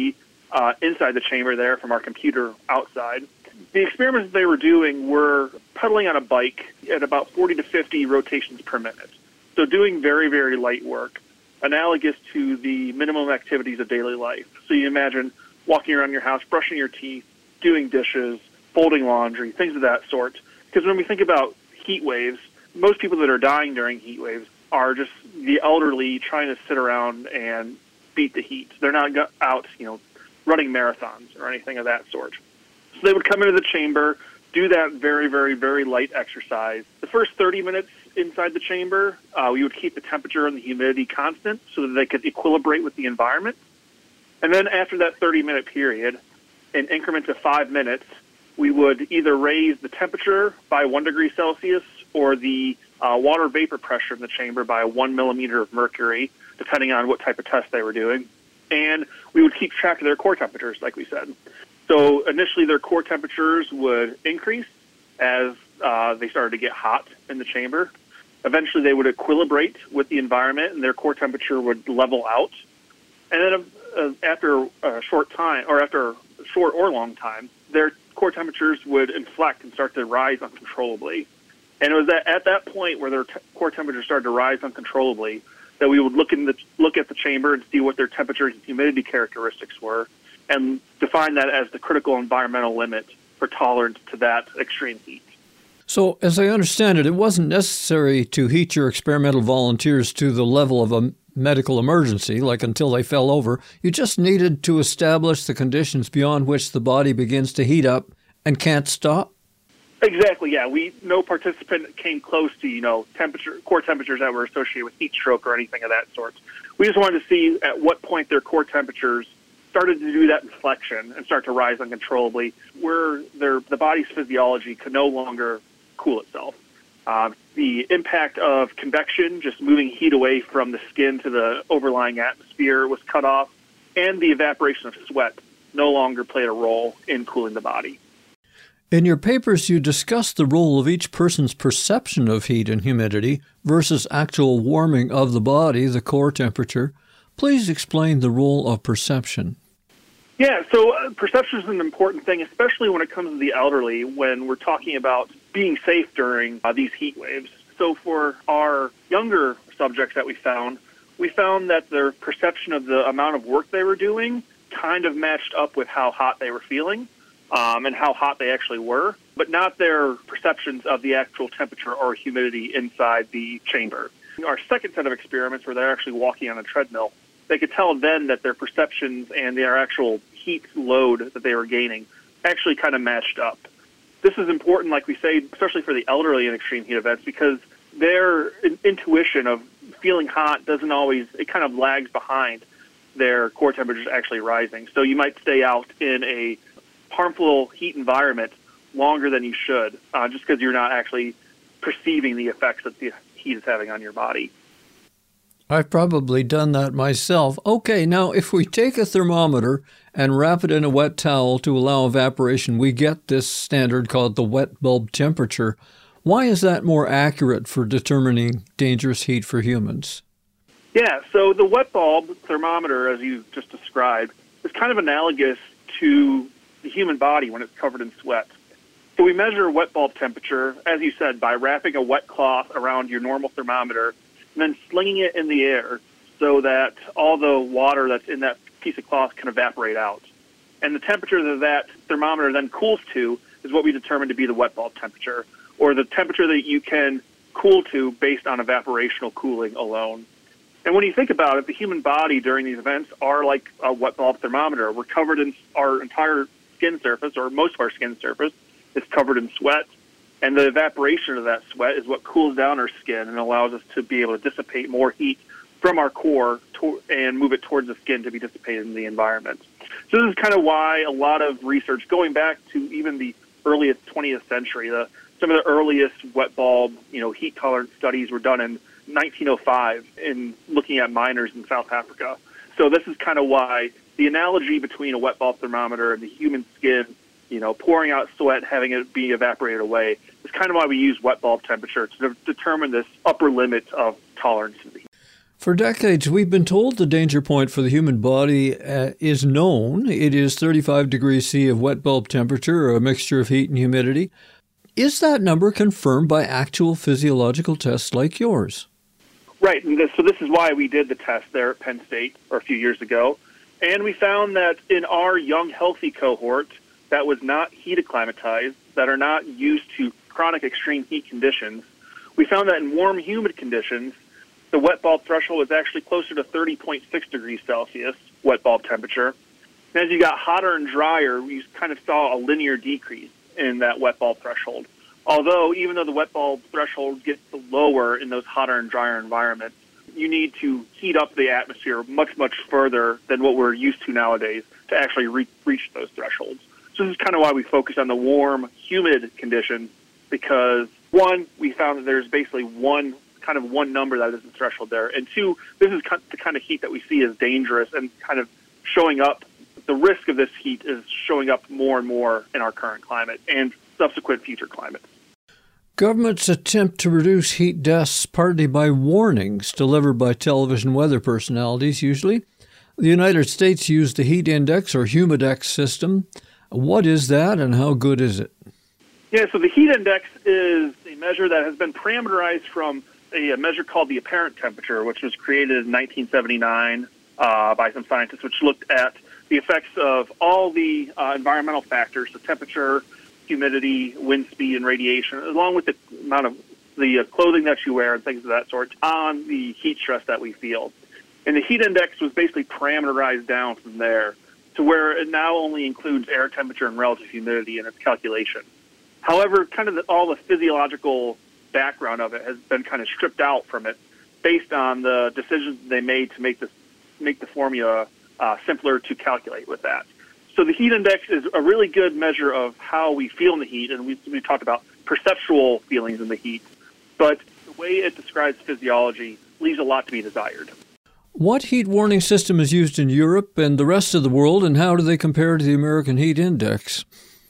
Speaker 12: uh, inside the chamber there from our computer outside. The experiments they were doing were pedaling on a bike at about forty to fifty rotations per minute. So doing very, very light work, analogous to the minimum activities of daily life. So you imagine walking around your house, brushing your teeth, doing dishes, folding laundry, things of that sort. Because when we think about heat waves, most people that are dying during heat waves are just the elderly trying to sit around and beat the heat. They're not go- out, you know, running marathons or anything of that sort. So they would come into the chamber, do that very, very, very light exercise. The first thirty minutes inside the chamber, uh, we would keep the temperature and the humidity constant so that they could equilibrate with the environment. And then after that thirty-minute period, in increments of five minutes, we would either raise the temperature by one degree Celsius or the uh, water vapor pressure in the chamber by one millimeter of mercury, depending on what type of test they were doing. And we would keep track of their core temperatures, like we said. So initially their core temperatures would increase as uh, they started to get hot in the chamber. Eventually they would equilibrate with the environment and their core temperature would level out. And then uh, after a short time, or after a short or long time, their core temperatures would inflect and start to rise uncontrollably. And it was at, at that point where their t- core temperature started to rise uncontrollably that we would look in the look at the chamber and see what their temperature and humidity characteristics were, and define that as the critical environmental limit for tolerance to that extreme heat.
Speaker 2: So, as I understand it, it wasn't necessary to heat your experimental volunteers to the level of a medical emergency, like until they fell over. You just needed to establish the conditions beyond which the body begins to heat up and can't stop?
Speaker 12: Exactly, yeah. We no participant came close to, you know, temperature core temperatures that were associated with heat stroke or anything of that sort. We just wanted to see at what point their core temperatures started to do that inflection and start to rise uncontrollably, where their the body's physiology could no longer cool itself. Uh, the impact of convection, just moving heat away from the skin to the overlying atmosphere, was cut off, and the evaporation of sweat no longer played a role in cooling the body.
Speaker 2: In your papers, you discuss the role of each person's perception of heat and humidity versus actual warming of the body, the core temperature. Please explain the role of perception.
Speaker 12: Yeah, so uh, perception is an important thing, especially when it comes to the elderly, when we're talking about being safe during uh, these heat waves. So for our younger subjects that we found, we found that their perception of the amount of work they were doing kind of matched up with how hot they were feeling. Um, and how hot they actually were, but not their perceptions of the actual temperature or humidity inside the chamber. Our second set of experiments, where they're actually walking on a treadmill, they could tell then that their perceptions and their actual heat load that they were gaining actually kind of matched up. This is important, like we say, especially for the elderly in extreme heat events, because their in- intuition of feeling hot doesn't always, it kind of lags behind their core temperatures actually rising. So you might stay out in a harmful heat environment longer than you should, uh, just because you're not actually perceiving the effects that the heat is having on your body.
Speaker 2: I've probably done that myself. Okay, now if we take a thermometer and wrap it in a wet towel to allow evaporation, we get this standard called the wet bulb temperature. Why is that more accurate for determining dangerous heat for humans?
Speaker 12: Yeah, so the wet bulb thermometer, as you just described, is kind of analogous to the human body when it's covered in sweat. So we measure wet bulb temperature, as you said, by wrapping a wet cloth around your normal thermometer and then slinging it in the air so that all the water that's in that piece of cloth can evaporate out. And the temperature that that thermometer then cools to is what we determine to be the wet bulb temperature, or the temperature that you can cool to based on evaporational cooling alone. And when you think about it, the human body during these events are like a wet bulb thermometer. We're covered in our entire skin surface, or most of our skin surface, is covered in sweat, and the evaporation of that sweat is what cools down our skin and allows us to be able to dissipate more heat from our core to, and move it towards the skin to be dissipated in the environment. So this is kind of why a lot of research, going back to even the earliest twentieth century, the, some of the earliest wet bulb, you know, heat tolerance studies were done in nineteen oh five in looking at miners in South Africa. So this is kind of why the analogy between a wet bulb thermometer and the human skin, you know, pouring out sweat, having it be evaporated away, is kind of why we use wet bulb temperature to de- determine this upper limit of tolerance to the heat.
Speaker 2: For decades, we've been told the danger point for the human body uh, is known. It is thirty-five degrees C of wet bulb temperature, or a mixture of heat and humidity. Is that number confirmed by actual physiological tests like yours?
Speaker 12: Right, and this, so this is why we did the test there at Penn State or a few years ago. And we found that in our young, healthy cohort that was not heat acclimatized, that are not used to chronic extreme heat conditions, we found that in warm, humid conditions, the wet bulb threshold was actually closer to thirty point six degrees Celsius, wet bulb temperature. And as you got hotter and drier, we kind of saw a linear decrease in that wet bulb threshold. Although, even though the wet bulb threshold gets lower in those hotter and drier environments, you need to heat up the atmosphere much, much further than what we're used to nowadays to actually re- reach those thresholds. So this is kind of why we focus on the warm, humid conditions, because, one, we found that there's basically one kind of one number that is the threshold there. And two, this is the kind of heat that we see as dangerous and kind of showing up. The risk of this heat is showing up more and more in our current climate and subsequent future climates.
Speaker 2: Governments attempt to reduce heat deaths partly by warnings delivered by television weather personalities, usually. The United States used the heat index or humidex system. What is that and how good is it?
Speaker 12: Yeah, so the heat index is a measure that has been parameterized from a, a measure called the apparent temperature, which was created in nineteen seventy-nine uh, by some scientists, which looked at the effects of all the uh, environmental factors, the temperature, humidity, wind speed, and radiation, along with the amount of the uh, clothing that you wear and things of that sort, on the heat stress that we feel. And the heat index was basically parameterized down from there to where it now only includes air temperature and relative humidity in its calculation. However, kind of the, all the physiological background of it has been kind of stripped out from it based on the decisions they made to make this make the formula uh, simpler to calculate with that. So the heat index is a really good measure of how we feel in the heat, and we we talked about perceptual feelings in the heat, but the way it describes physiology leaves a lot to be desired.
Speaker 2: What heat warning system is used in Europe and the rest of the world, and how do they compare to the American heat index?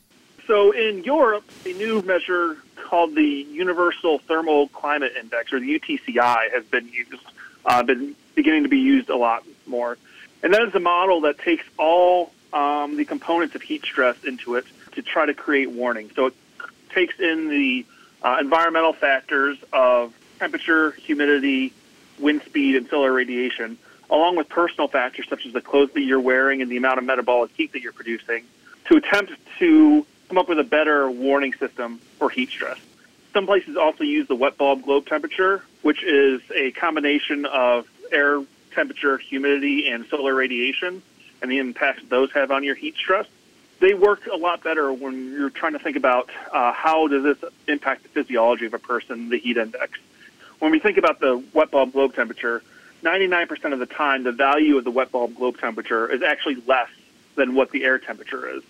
Speaker 12: So in Europe, a new measure called the Universal Thermal Climate Index, or the U T C I, has been used, uh, been beginning to be used a lot more. And that is a model that takes all um, the components of heat stress into it to try to create warning. So it takes in the uh, environmental factors of temperature, humidity, wind speed, and solar radiation, along with personal factors such as the clothes that you're wearing and the amount of metabolic heat that you're producing, to attempt to come up with a better warning system for heat stress. Some places also use the wet bulb globe temperature, which is a combination of air temperature, humidity, and solar radiation, and the impact those have on your heat stress. They work a lot better when you're trying to think about uh, how does this impact the physiology of a person, the heat index. When we think about the wet bulb globe temperature, ninety-nine percent of the time, the value of the wet bulb globe temperature is actually less than what the air temperature is.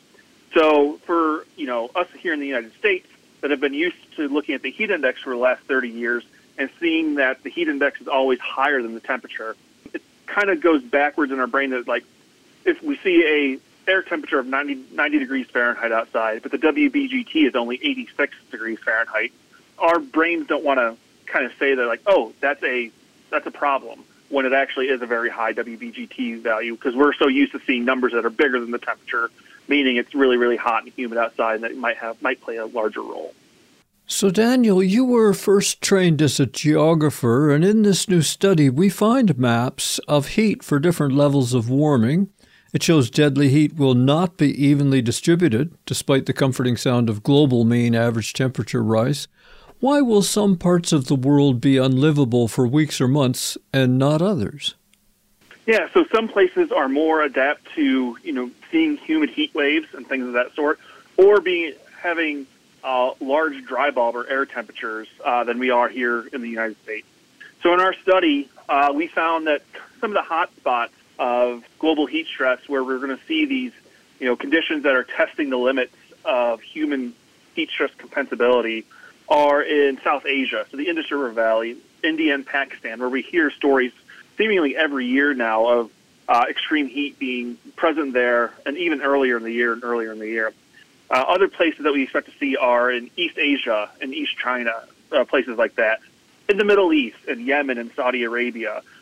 Speaker 12: So for, you know, us here in the United States that have been used to looking at the heat index for the last thirty years and seeing that the heat index is always higher than the temperature, it kind of goes backwards in our brain that, like, if we see a air temperature of ninety, ninety degrees Fahrenheit outside, but the W B G T is only eighty-six degrees Fahrenheit, our brains don't want to kind of say that, like, oh, that's a that's a problem, when it actually is a very high W B G T value, because we're so used to seeing numbers that are bigger than the temperature, meaning it's really, really hot and humid outside, and that it might have might play a larger role.
Speaker 2: So, Daniel, you were first trained as a geographer, and in this new study, we find maps of heat for different levels of warming. It shows deadly heat will not be evenly distributed, despite the comforting sound of global mean average temperature rise. Why will some parts of the world be unlivable for weeks or months and not others?
Speaker 12: Yeah, so some places are more adapt to, you know, seeing humid heat waves and things of that sort, or being having uh, large dry bulb or air temperatures uh, than we are here in the United States. So in our study, uh, we found that some of the hot spots of global heat stress, where we're going to see these, you know, conditions that are testing the limits of human heat stress compensability, are in South Asia, so the Indus River Valley, India, and Pakistan, where we hear stories seemingly every year now of uh, extreme heat being present there, and even earlier in the year and earlier in the year. Uh, other places that we expect to see are in East Asia and East China, uh, places like that. In the Middle East, in Yemen and Saudi Arabia,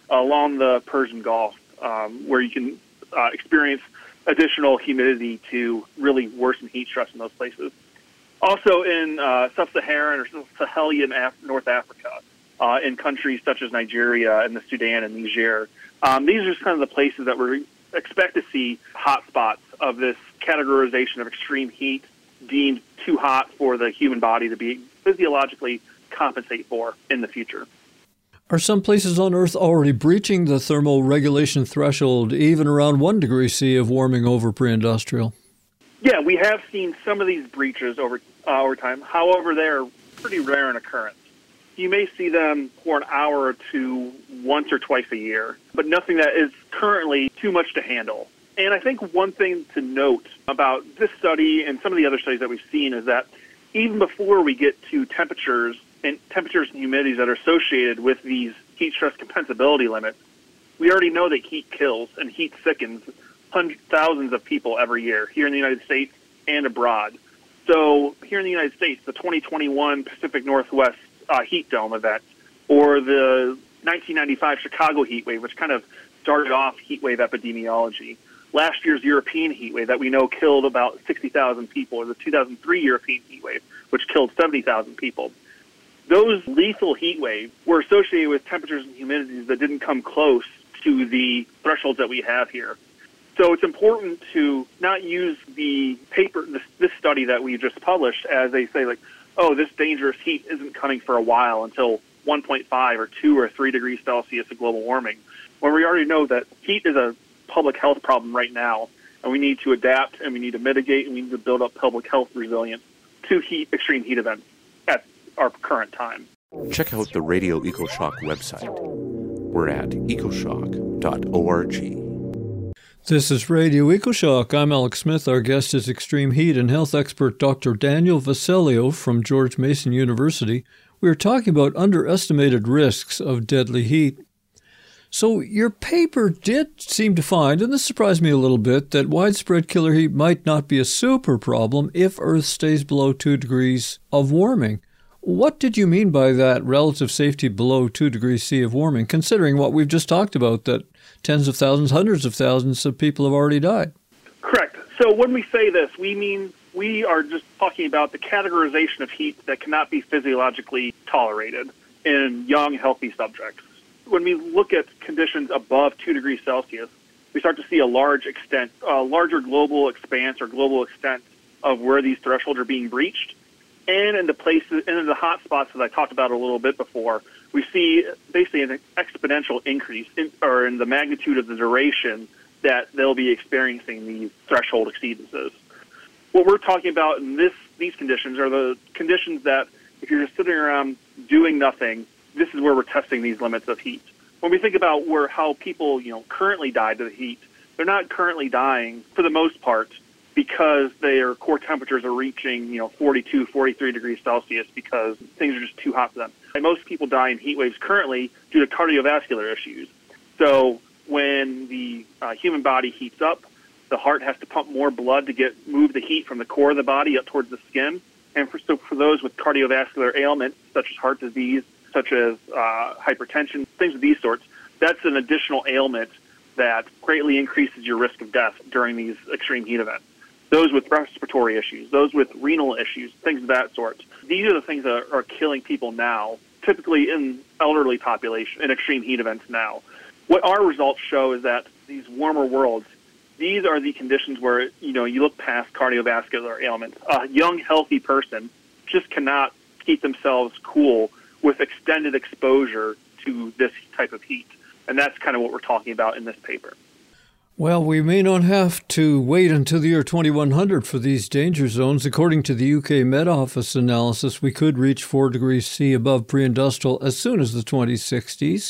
Speaker 12: along the Persian Gulf, um, where you can uh, experience additional humidity to really worsen heat stress in those places. Also in uh, sub-Saharan or Sahelian Af- North Africa, uh, in countries such as Nigeria and the Sudan and Niger. Um, these are just kind of the places that we expect to see hotspots of this categorization of extreme heat deemed too hot for the human body to be physiologically compensate for in the future.
Speaker 2: Are some places on Earth already breaching the thermal regulation threshold, even around one degree C of warming over pre-industrial?
Speaker 12: Yeah, we have seen some of these breaches over uh, over time. However, they're pretty rare in occurrence. You may see them for an hour or two once or twice a year, but nothing that is currently too much to handle. And I think one thing to note about this study and some of the other studies that we've seen is that even before we get to temperatures and temperatures and humidities that are associated with these heat stress compensability limits, we already know that heat kills and heat sickens hundreds, thousands of people every year here in the United States and abroad. So here in the United States, the twenty twenty-one Pacific Northwest uh, heat dome event, or the nineteen ninety-five Chicago heat wave, which kind of started off heat wave epidemiology. Last year's European heat wave that we know killed about sixty thousand people, or the two thousand three European heat wave, which killed seventy thousand people. Those lethal heat waves were associated with temperatures and humidities that didn't come close to the thresholds that we have here. So it's important to not use the paper, this, this study that we just published, as they say, like, oh, this dangerous heat isn't coming for a while until one point five or two or three degrees Celsius of global warming, when we already know that heat is a public health problem right now, and we need to adapt and we need to mitigate and we need to build up public health resilience to heat, extreme heat events at our current time.
Speaker 10: Check out the Radio EcoShock website. We're at ecoshock dot org.
Speaker 2: This is Radio EcoShock. I'm Alex Smith. Our guest is extreme heat and health expert Doctor Daniel Vasselio from George Mason University. We are talking about underestimated risks of deadly heat. So your paper did seem to find, and this surprised me a little bit, that widespread killer heat might not be a super problem if Earth stays below two degrees of warming. What did you mean by that relative safety below two degrees C of warming, considering what we've just talked about, that tens of thousands, hundreds of thousands of people have already died?
Speaker 12: Correct. So when we say this, we mean we are just talking about the categorization of heat that cannot be physiologically tolerated in young, healthy subjects. When we look at conditions above two degrees Celsius, we start to see a large extent, a larger global expanse or global extent of where these thresholds are being breached. And in the places, and in the hot spots that I talked about a little bit before, we see basically an exponential increase in, or in the magnitude of the duration that they'll be experiencing these threshold exceedances. What we're talking about in this these conditions are the conditions that if you're just sitting around doing nothing, this is where we're testing these limits of heat. When we think about where how people, you know, currently die to the heat, they're not currently dying for the most part because their core temperatures are reaching, you know, forty-two, forty-three degrees Celsius because things are just too hot for them. And most people die in heat waves currently due to cardiovascular issues. So when the uh, human body heats up, the heart has to pump more blood to get move the heat from the core of the body up towards the skin. And for, so for those with cardiovascular ailments, such as heart disease, such as uh, hypertension, things of these sorts, that's an additional ailment that greatly increases your risk of death during these extreme heat events. Those with respiratory issues, those with renal issues, things of that sort. These are the things that are killing people now, typically in elderly population, in extreme heat events now. What our results show is that these warmer worlds, these are the conditions where, you know, you look past cardiovascular ailments. A young, healthy person just cannot keep themselves cool with extended exposure to this type of heat. And that's kind of what we're talking about in this paper.
Speaker 2: Well, we may not have to wait until the year twenty-one hundred for these danger zones. According to the U K Met Office analysis, we could reach four degrees C above pre-industrial as soon as the twenty sixties.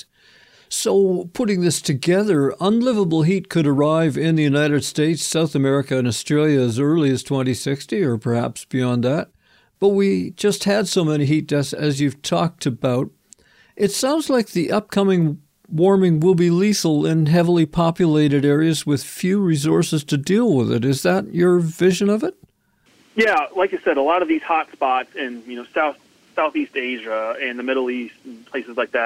Speaker 2: So putting this together, unlivable heat could arrive in the United States, South America, and Australia as early as twenty sixty, or perhaps beyond that. But we just had so many heat deaths, as you've talked about. It sounds like the upcoming warming will be lethal in heavily populated areas with few resources to deal with it. Is that your vision of it?
Speaker 12: Yeah, like I said, a lot of these hot spots in, you know, South Southeast Asia and the Middle East and places like that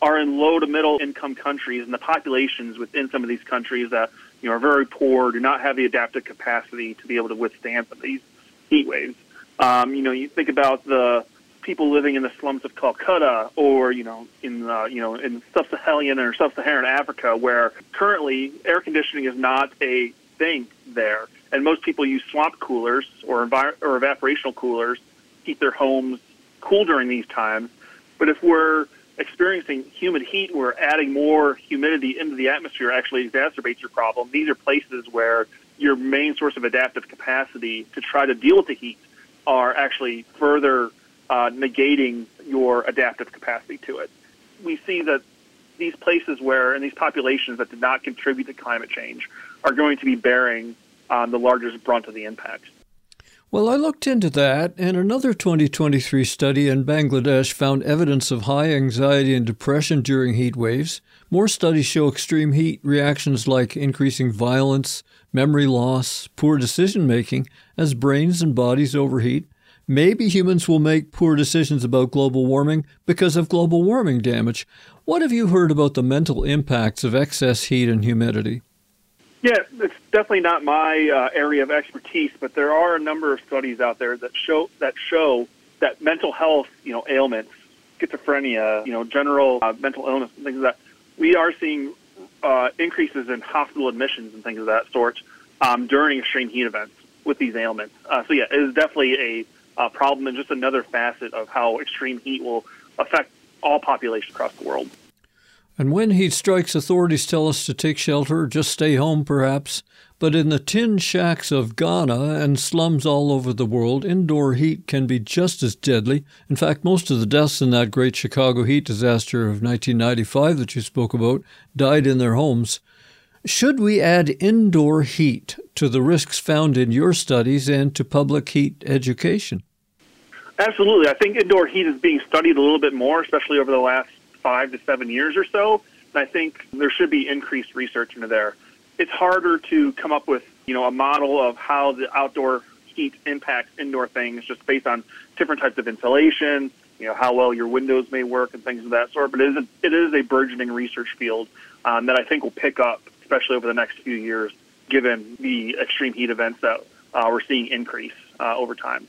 Speaker 12: are in low to middle income countries, and the populations within some of these countries that, you know, are very poor, do not have the adaptive capacity to be able to withstand some of these heat waves. Um, you know, you think about the people living in the slums of Calcutta, or you know, in uh, you know, in sub-Saharan or sub-Saharan Africa, where currently air conditioning is not a thing there, and most people use swamp coolers or envir- or evaporational coolers to keep their homes cool during these times. But if we're experiencing humid heat, we're adding more humidity into the atmosphere, actually exacerbates your problem. These are places where your main source of adaptive capacity to try to deal with the heat are actually further uh, negating your adaptive capacity to it. We see that these places where, and these populations that did not contribute to climate change, are going to be bearing um, the largest brunt of the impact.
Speaker 2: Well, I looked into that, and another twenty twenty-three study in Bangladesh found evidence of high anxiety and depression during heat waves. More studies show extreme heat reactions like increasing violence, memory loss, poor decision-making as brains and bodies overheat. Maybe humans will make poor decisions about global warming because of global warming damage. What have you heard about the mental impacts of excess heat and humidity?
Speaker 12: Yeah, it's definitely not my uh, area of expertise, but there are a number of studies out there that show that show that mental health, you know, ailments, schizophrenia, you know, general uh, mental illness, and things like that, we are seeing uh, increases in hospital admissions and things of that sort um, during extreme heat events with these ailments. Uh, so yeah, it is definitely a uh, problem and just another facet of how extreme heat will affect all populations across the world.
Speaker 2: And when heat strikes, authorities tell us to take shelter or just stay home, perhaps. But in the tin shacks of Ghana and slums all over the world, indoor heat can be just as deadly. In fact, most of the deaths in that great Chicago heat disaster of nineteen ninety-five that you spoke about died in their homes. Should we add indoor heat to the risks found in your studies and to public heat education?
Speaker 12: Absolutely. I think indoor heat is being studied a little bit more, especially over the last five to seven years or so, and I think there should be increased research into there. It's harder to come up with, you know, a model of how the outdoor heat impacts indoor things just based on different types of insulation, you know, how well your windows may work and things of that sort, but it is a, it is a burgeoning research field um, that I think will pick up, especially over the next few years, given the extreme heat events that uh, we're seeing increase uh, over time.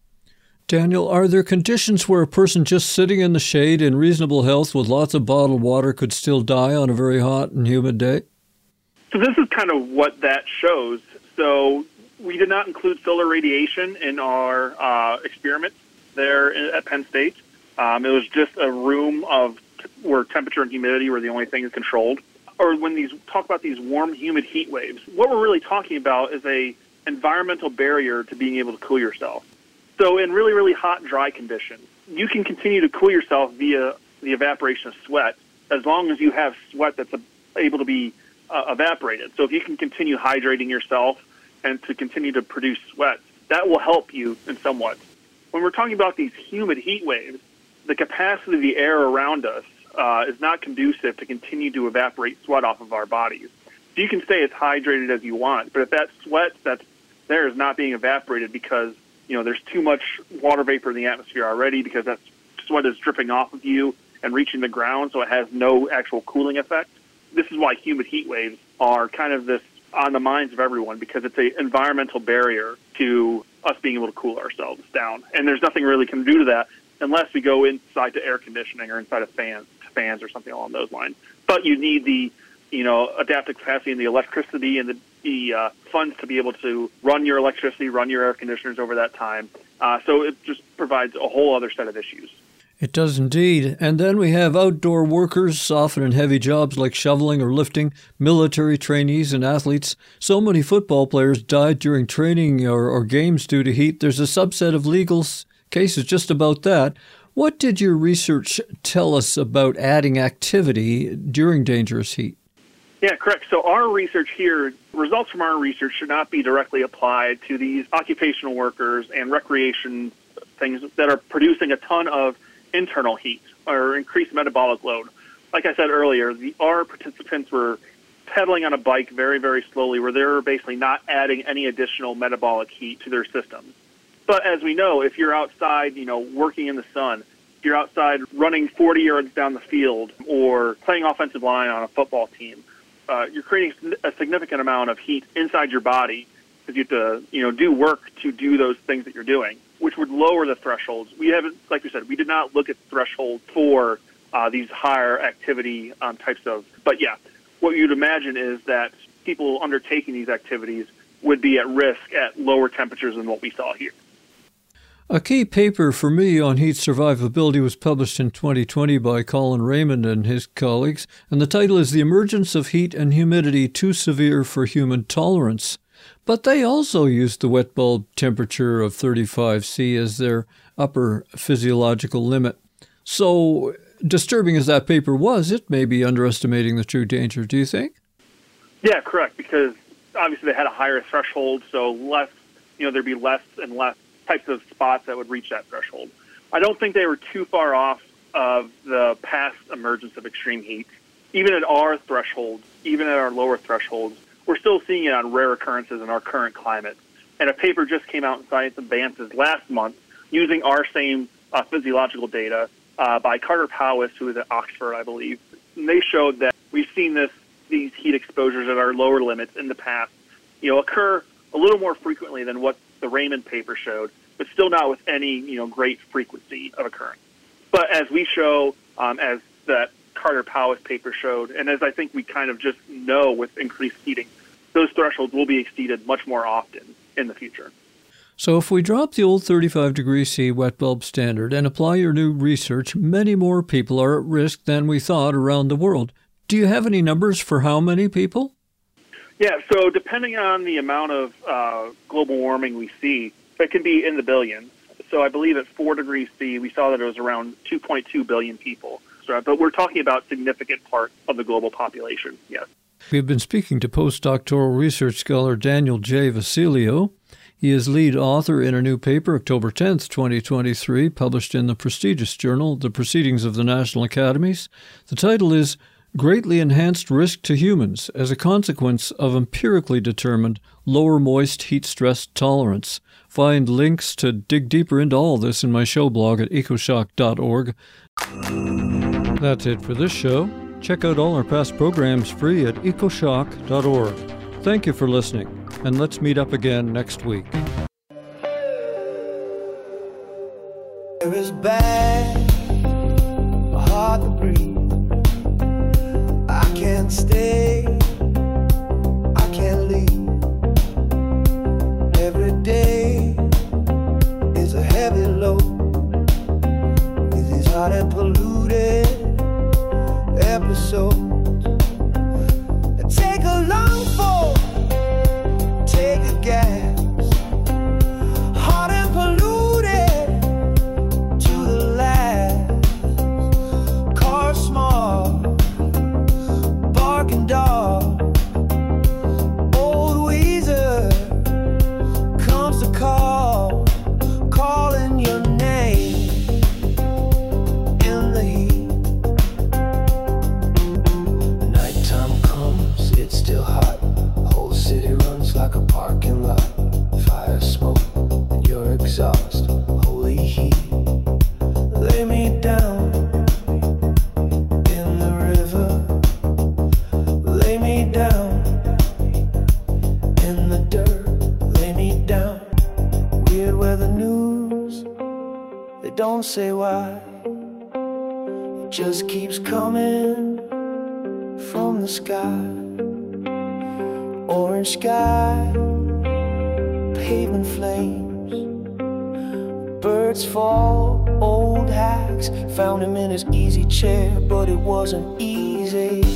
Speaker 2: Daniel, are there conditions where a person just sitting in the shade in reasonable health with lots of bottled water could still die on a very hot and humid day?
Speaker 12: So this is kind of what that shows. So we did not include solar radiation in our uh, experiments there at Penn State. Um, it was just a room of where temperature and humidity were the only things controlled. Or when these talk about these warm, humid heat waves, what we're really talking about is a environmental barrier to being able to cool yourself. So in really, really hot, dry conditions, you can continue to cool yourself via the evaporation of sweat as long as you have sweat that's able to be uh, evaporated. So if you can continue hydrating yourself and to continue to produce sweat, that will help you in somewhat. When we're talking about these humid heat waves, the capacity of the air around us uh, is not conducive to continue to evaporate sweat off of our bodies. So you can stay as hydrated as you want, but if that sweat that's there is not being evaporated because you know, there's too much water vapor in the atmosphere already because that sweat is dripping off of you and reaching the ground, so it has no actual cooling effect. This is why humid heat waves are kind of this on the minds of everyone because it's an environmental barrier to us being able to cool ourselves down. And there's nothing really can do to that unless we go inside to air conditioning or inside of fans, fans or something along those lines. But you need the, you know, adaptive capacity and the electricity and the the uh, funds to be able to run your electricity, run your air conditioners over that time. Uh, so it just provides a whole other set of issues.
Speaker 2: It does indeed. And then we have outdoor workers, often in heavy jobs like shoveling or lifting, military trainees and athletes. So many football players died during training or, or games due to heat. There's a subset of legal cases just about that. What did your research tell us about adding activity during dangerous heat?
Speaker 12: Yeah, correct. So our research here, results from our research should not be directly applied to these occupational workers and recreation things that are producing a ton of internal heat or increased metabolic load. Like I said earlier, the, our participants were pedaling on a bike very, very slowly where they were basically not adding any additional metabolic heat to their systems. But as we know, if you're outside, you know, working in the sun, you're outside running forty yards down the field or playing offensive line on a football team, uh, you're creating a significant amount of heat inside your body because you have to, you know, do work to do those things that you're doing, which would lower the thresholds. We haven't, like we said, we did not look at the threshold for uh, these higher activity um, types of, but yeah, what you'd imagine is that people undertaking these activities would be at risk at lower temperatures than what we saw here.
Speaker 2: A key paper for me on heat survivability was published in twenty twenty by Colin Raymond and his colleagues, and the title is The Emergence of Heat and Humidity Too Severe for Human Tolerance. But they also used the wet bulb temperature of thirty-five C as their upper physiological limit. So, disturbing as that paper was, it may be underestimating the true danger, do you think?
Speaker 12: Yeah, correct, because obviously they had a higher threshold, so less, you know, there'd be less and less types of spots that would reach that threshold. I don't think they were too far off of the past emergence of extreme heat. Even at our thresholds, even at our lower thresholds, we're still seeing it on rare occurrences in our current climate. And a paper just came out in Science Advances last month using our same uh, physiological data uh, by Carter Powis, who is at Oxford, I believe. And they showed that we've seen this these heat exposures at our lower limits in the past, you know, occur a little more frequently than what the Raymond paper showed, but still not with any, you know, great frequency of occurrence. But as we show, um, as that Carter Powis paper showed, and as I think we kind of just know with increased heating, those thresholds will be exceeded much more often in the future.
Speaker 2: So if we drop the old thirty-five degrees C wet bulb standard and apply your new research, many more people are at risk than we thought around the world. Do you have any numbers for how many people?
Speaker 12: Yeah, so depending on the amount of uh, global warming we see, it can be in the billions. So I believe at four degrees C, we saw that it was around two point two billion people. So, but we're talking about significant part of the global population, yes.
Speaker 2: We've been speaking to postdoctoral research scholar Daniel J. Vasilio. He is lead author in a new paper, October tenth, twenty twenty-three, published in the prestigious journal, The Proceedings of the National Academies. The title is Greatly Enhanced Risk to Humans as a Consequence of Empirically Determined Lower Moist Heat Stress Tolerance. Find links to dig deeper into all this in my show blog at ecoshock dot org. That's it for this show. Check out all our past programs free at ecoshock dot org. Thank you for listening, and let's meet up again next week.
Speaker 13: It is bad, hard to breathe. I can't stay, I can't leave. Every day is a heavy load with these hot and polluted episodes. Take a long fall, take a gas, hot and polluted to the last. Car small, barking dog, old Weezer comes to call, calling your name in the heat. Nighttime comes, it's still hot. Whole city runs like a parking lot. Fire, smoke, and your exhaust. Holy heat. Lay me down in the river. Lay me down in the dirt. Lay me down. Weird weather news. They don't say why. It just keeps coming from the sky. Orange sky, pavement flames. Birds fall, old hacks. Found him in his easy chair, but it wasn't easy.